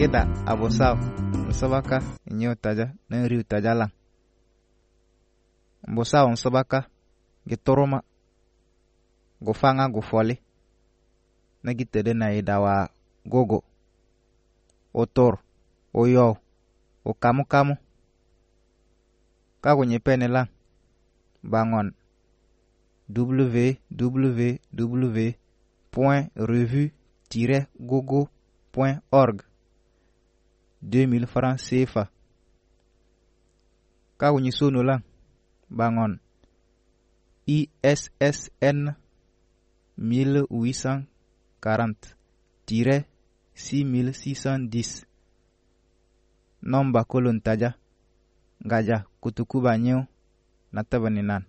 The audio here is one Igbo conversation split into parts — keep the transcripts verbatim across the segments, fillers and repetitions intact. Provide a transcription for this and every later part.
yeda abosaw nsabaka inyo taja na riu taja lang. Mbosaw nsabaka gitoroma gofanga gofole na gitede na yeda wa gogo otor oyo o kamu kamu kago nyepene lang bangon w w w point revue tiret gogo point org deux mille francs C F A. Kago nyisono lang bangon I S S N mille huit cent quarante tiret six mille six cent dix. Nomba kolon taja ngaja kutukuba nyeo na tabaninan.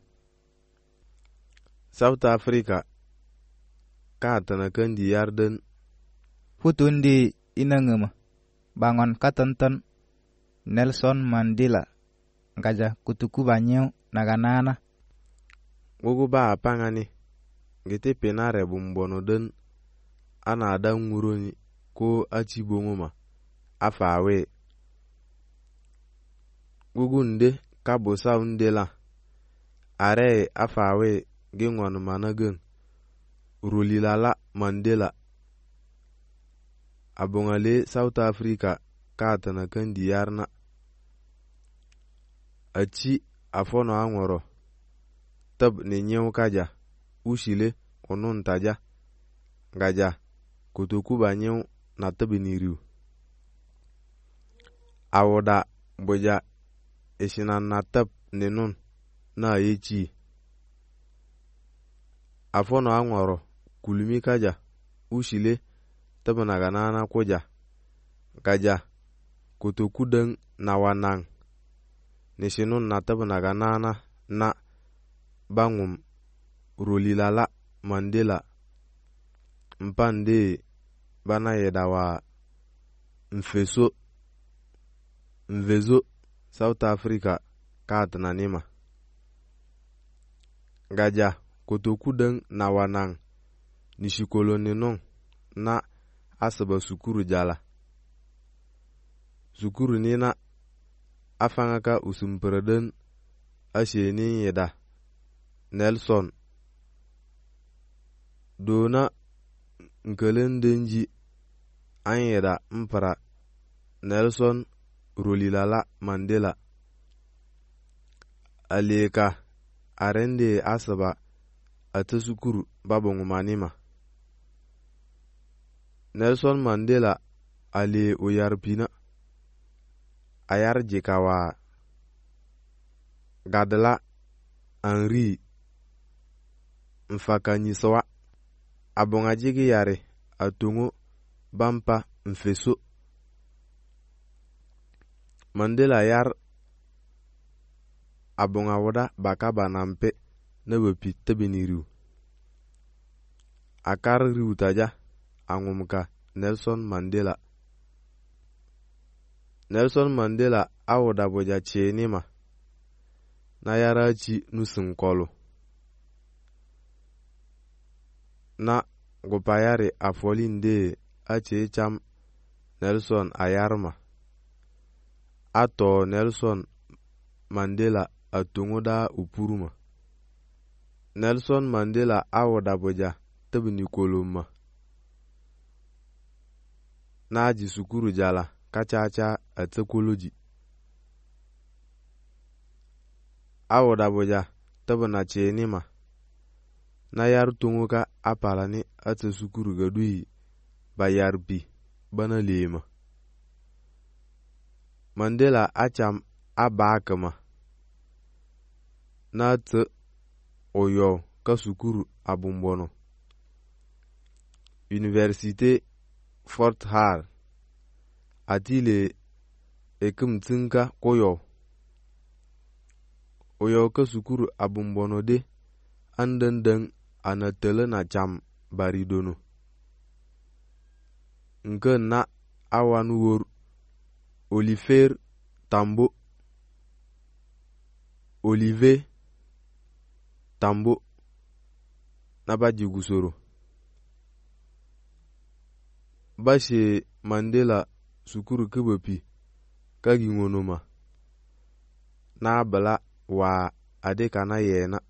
South Africa katana kandi yarden Futundi inangema bangon katantan Nelson Mandela ngaja kutukuba nyeo naganana. Gogo ba apangani gete penare bumbono den ana ada nguroni ko achibongoma afawe Gogo nde kabosa undela are afawe gengwan managen rulilala Mandela abongale South Africa katana kandi yarna achi afono angoro tab ne nyew kaja ushile onon taja gaja kutukuba nyew na tabiniriu awoda boja eshinan na tab nenon na yechi afono angoro kulumi kaja ushile tabana ganana koja gaja kutukudeng na wanang neshinon na tabana ganana na bangum rolilala Mandela mpande bana yedawa mfeso mvezo South Africa katna nima gaja kotokudeng na wanang nishikolone non na asaba sukuru jala sukuru nina afangaka usumpereden asheni yeda Nelson dona nkelen denji an yeda mpara Nelson Rolilala Mandela aleka arende asaba ata sukuru babongo manima Nelson Mandela ale oyarpina ayar jikawa gadala Henri mfakanyisawa abonga jigi yare atungo bampa mfeso Mandela yar abonga wada baka banampe nebepi tebiniru akar riutaja angumka Nelson Mandela Nelson Mandela awoda boja chenima na yarachi nusinkolo na gopayare afolinde ache cham Nelson ayarma ato Nelson Mandela atungoda upuruma Nelson Mandela awoda boja tabni koloma naji sukuru jala kachacha atsakoloji awoda boja tabna chenima na yar tunguka apalani atsa sukuru gadui bayarpi bana lema Mandela acham abakama na tsa oyo ka sukuru abumbono Université Fort Hare atile ekum tsinka koyo oyo ka sukuru abumbono de andandang anatele na cham baridono nke na awan wor Oliver Tambo Olivier Tambo nabaji gusoro bashe Mandela sukuru kubopi kagi ngonoma na bala wa adeka na yena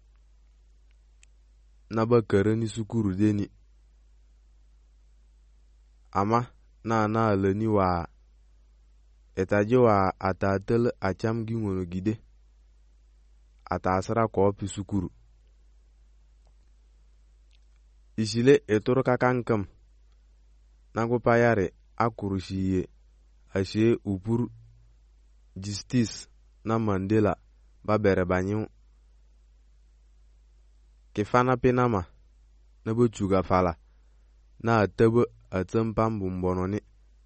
na bakare ni sukuru deni ama na na alani wa etaje wa atatel acham gi ngono gide atasara ko pi sukuru isile etoro kakankam nango payare akurushiye ashe upur justice na Mandela babere banyu kefana penama na bochuga fala na atebe atempam bumbononi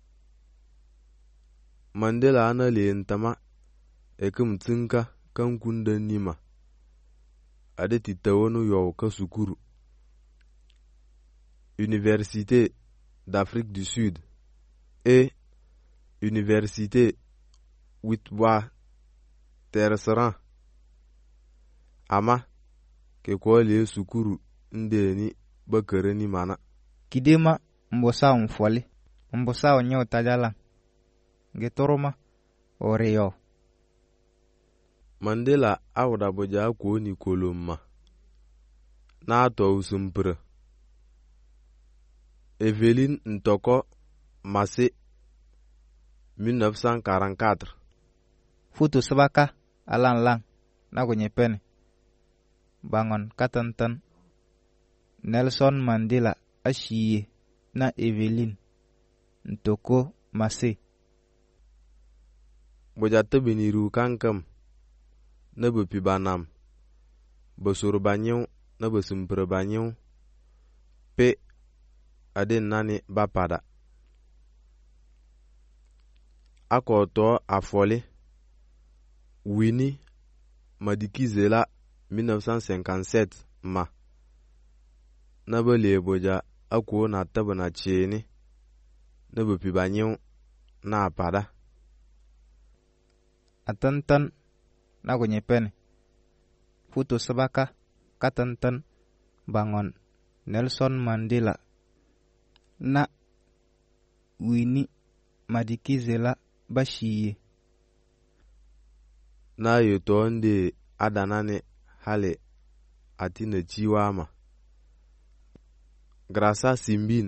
Mandela ana le ntama ekum tsinka kan kunda nima ade titawono yo ka sukuru Université d'Afrique du Sud et Université Witwatersrand ama ke kwale sukuru ndeni bakare ni mana kidema mbosa mfwale mbosa onyo tajala getoroma oreo Mandela awda boja ko ni kolomma na to usumpre Evelyn Ntoko Massé mille neuf cent quarante-quatre Futu sabaka alan lang na kwenye pene bangon katantan Nelson Mandela ashiye na Evelyn Ntoko Massé bojate beniru kankam na bopi banam bosoro banyu na bosumpre banyu pe aden nani bapada akoto afole Winnie Madikizela mille neuf cent cinquante-sept ma na bale boja ako na tabana cheni na bopi banyu na apada atantan na kwenye pene Futu sabaka katantan bangon Nelson Mandela na Winnie Madikizela bashiye na yoto nde adanane hale atina chiwama Grâce Simbin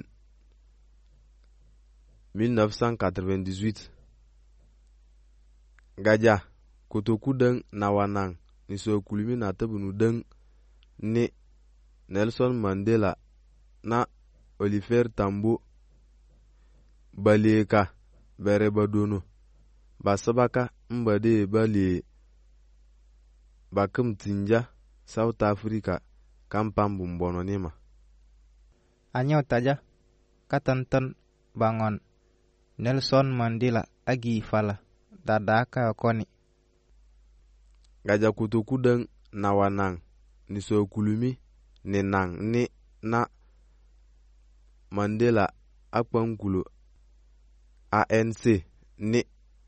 mille neuf cent quatre-vingt-dix-huit Gaja kotoku deng na wanang ni so kulimi na tabunu deng ni Nelson Mandela na Oliver Tambo baleka bere badono basabaka mbade bale bakum tinja South Africa kampambu mbono nima anyo taja katantan bangon Nelson Mandela agi fala dadaka koni gaja kutoku deng na wanang ni so kulumi ni nang ni na Mandela akpankulo A N C ni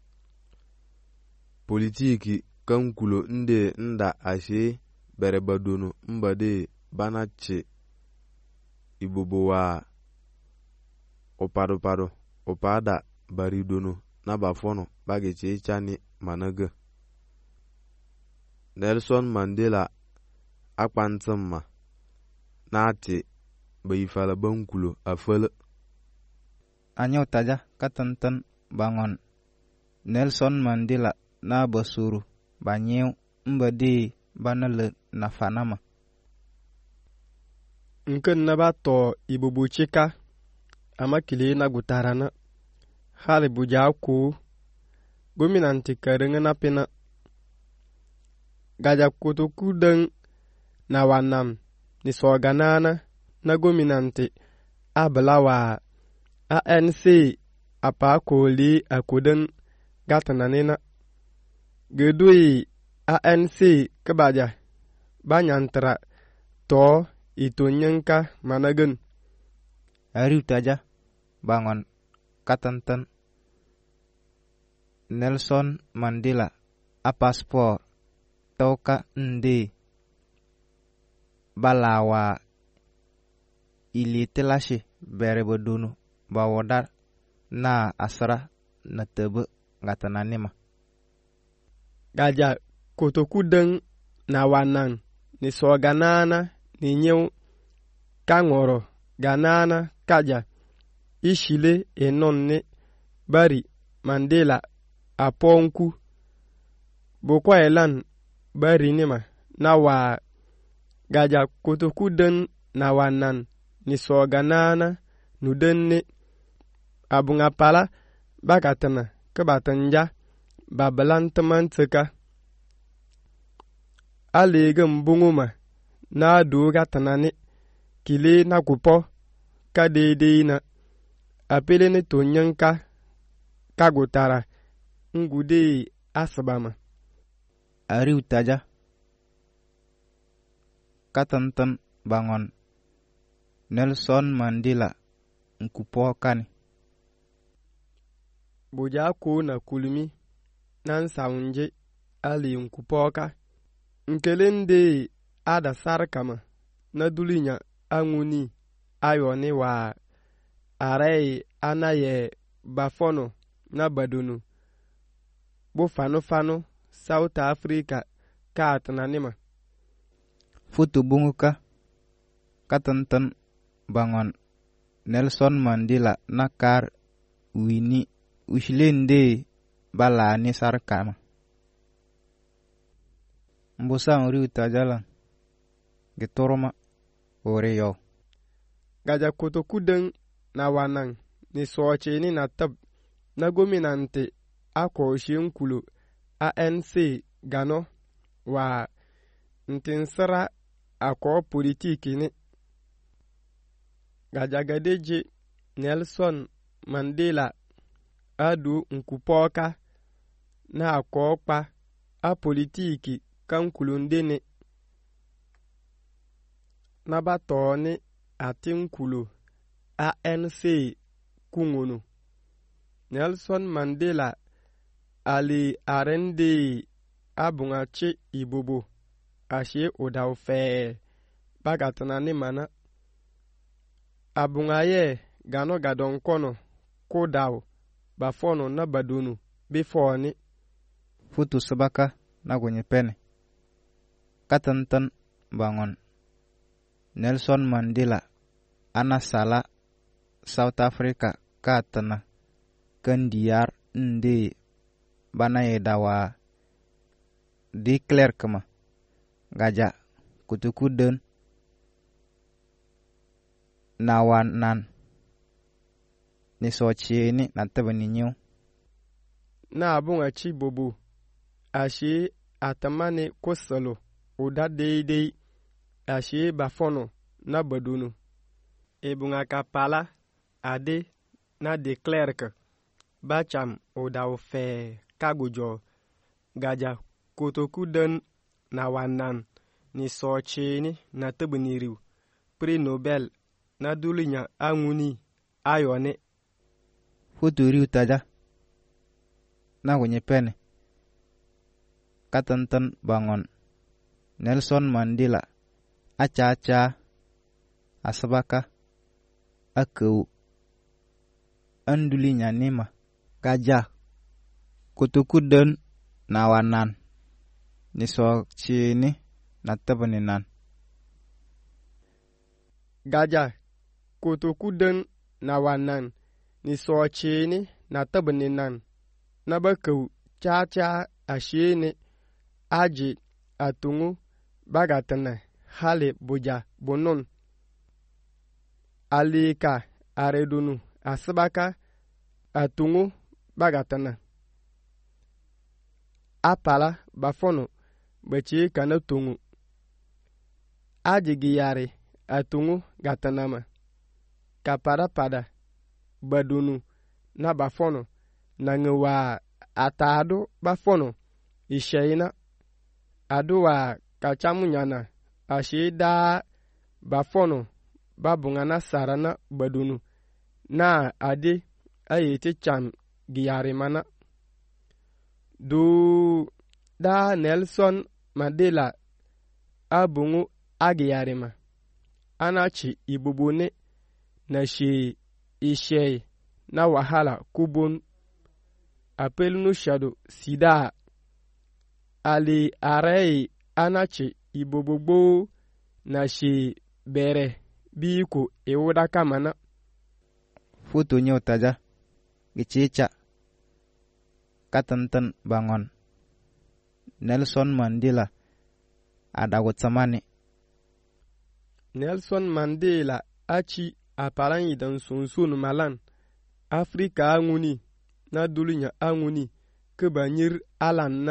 politiki kankulo nde nda ashe bere badono mbade banache ibobo wa opado pado opada baridono na bafono bageche chani managa Nelson Mandela akpantsama na ati bayifala bankulo afala anyo taja katantan bangon Nelson Mandela na basuru banyew mbade banale na fanama nken na ba to ibubu chika amakile na gutarana hali buja ku gominanti karenga na pena gaja kutuku deng na wanam ni soganana na gominanti ablawa A N C apa koli akuden gatananina gedui A N C kebaja banyantra to itu nyenka managen ariu taja bangon katantan Nelson Mandela a paspor toka ndi balawa ili telashe bere bodunu bawodar na asra na tebe ngatana nima. Gaja kotoku deng na wanan ni so ganana ni nyew kangoro ganana kaja ishile enonne bari Mandela aponku bokwa elan bari nima na wa gaja kotoku deng na wanan ni so ganana nudenne abunga pala bakatana kebatanja babalantamantseka alegem bunguma na doga tanane kile na kupo ka dede na apele ne tonyanka kagotara ngude asabama Ari utaja katantan bangon Nelson Mandela nkupo kani boja ko na kulumi nan saunje ali nkupoka nkelende ada sarkama na dulinya anguni ayone wa arei anaye bafono na badunu bo fano fano South Africa ka atnanima Futu bunguka katantan bangon Nelson Mandela nakar wini ushilende bala ni sarkama mbusa uri utajala getoroma ore yo gaja kotoku deng na wanan ni soche ni na tab na gominante ako shinkulu A N C gano wa ntinsara ako politiki ni gaja gadeje Nelson Mandela adu nkupoka na akokpa a politiki kankulundene na batone atinkulu A N C kungunu Nelson Mandela ali arende abungache ibobo ashe odaufe bagatana ni mana abungaye gano gadonkono kodau bafono na badunu bifoni Futu sabaka na gonye pene katantan bangon Nelson Mandela anasala South Africa katana kandiyar nde bana yedawa declare kama gaja kutuku den na wanan ni sochi ni na tabani nyu na abunga chi bobo ashe atamane kosalo oda deidei ashe bafono na badunu ebunga kapala ade na declare ka bacham oda ofe kagujo gaja kotoku den na wanan ni sochi ni na tabani riu pre Nobel na dulinya anguni ayone Futu ri utaja na gonye pene katantan bangon Nelson Mandela acha acha asabaka akau andulinya nima gaja kutuku den na wanan ni so chini na tabani nan gaja kotoku den na wanan ni so chini na tabani nan na bakau cha cha ashene aji atungu bagatana hale buja bonon alika aredunu asabaka atungu bagatana apala bafono bachi kana tungu aji giyare atungu gatanama kapara pada badunu na bafono na ngewa atado bafono ishaina aduwa kachamunyana ashida bafono babungana sarana badunu na ade ayete cham giyare mana du da Nelson Mandela abungu agiyare ma anachi ibubune na shi ishe na wahala kubun apelunu shado sida ali arei anache ibobogbo na shi bere biko ewuda kamana. Foto nyo taja gichicha katantan bangon Nelson Mandela adagotsamani. Nelson Mandela achi aparan idan sunsun malan Afrika anguni na dulunya anguni ke banyir alan na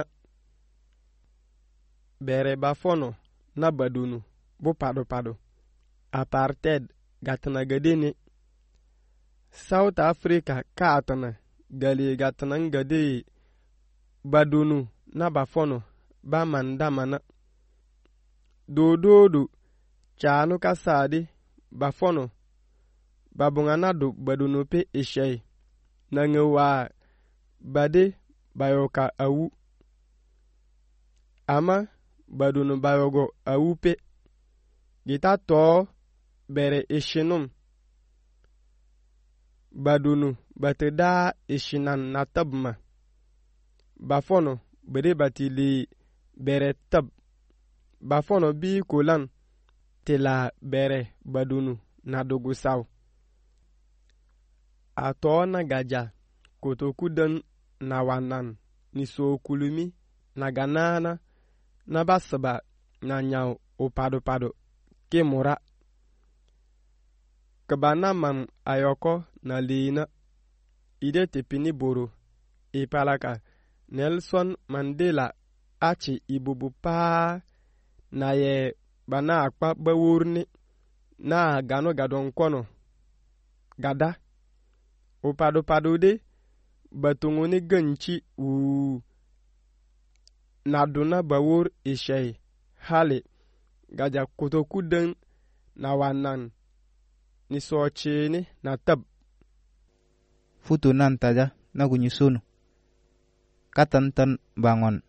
bere bafono na badunu bo pado pado apartheid gatana gadene South Africa kaatana gali gatana ngade badunu na bafono ba mandamana dododo chanu kasadi bafono babunganado badunu pe ishei nangewa bade bayoka awu ama badunu bayogo awu pe gita to bere ishinum badunu bateda ishinan natabma bafono bere batili bere tab bafono bi kolan tela bere badunu na dogusaw ato na gaja kotokudan na wanan ni so kulumi na ganana na basaba na nyao opado pado kemura kabana mam ayoko na lina ide tepini boro ipalaka Nelson Mandela achi ibubu pa na ye bana akpa bawurni na gano gadon kono gada opado pado de batunguni ganchi u naduna bawur ishei hale gaja kotokudan na wanan ni sochini na tab. Futu nan taja na gunyusunu katantan bangon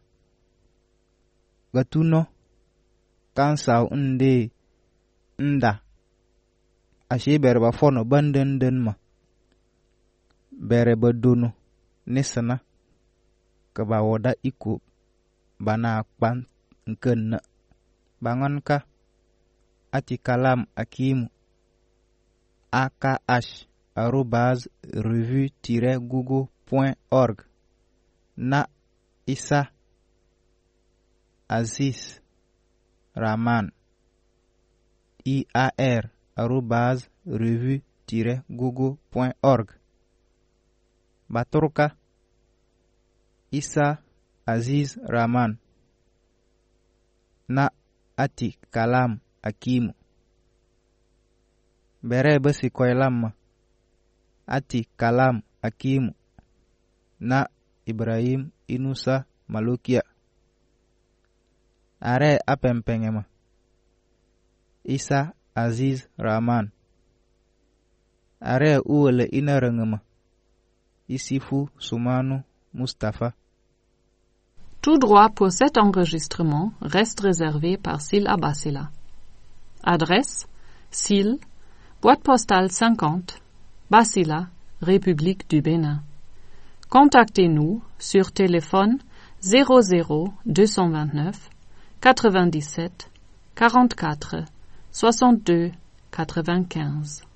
gatuno kansau nde nda ashe bere ba fono banden den ma bere badunu nisana ka ba woda iku bana kpan nkenna bangon ka ati kalam akimu akh arobase revue tiret google point org na Isa Aziz Rahman ir arobase revue tiret google point org Baturka Isa Aziz Rahman na ati kalam akimu bere basi koylamma ati kalam akimu na Ibrahim Inusa Malukia are apempengema Isa Aziz Rahman are uwele inarangema Isifu Soumanu Mustafa. Tout droit pour cet enregistrement reste réservé par Syl Abassila. Adresse Syl, boîte postale cinquante, Bassila, République du Bénin. Contactez-nous sur téléphone zéro zéro deux cent vingt-neuf quatre-vingt-dix-sept quarante-quatre soixante-deux quatre-vingt-quinze.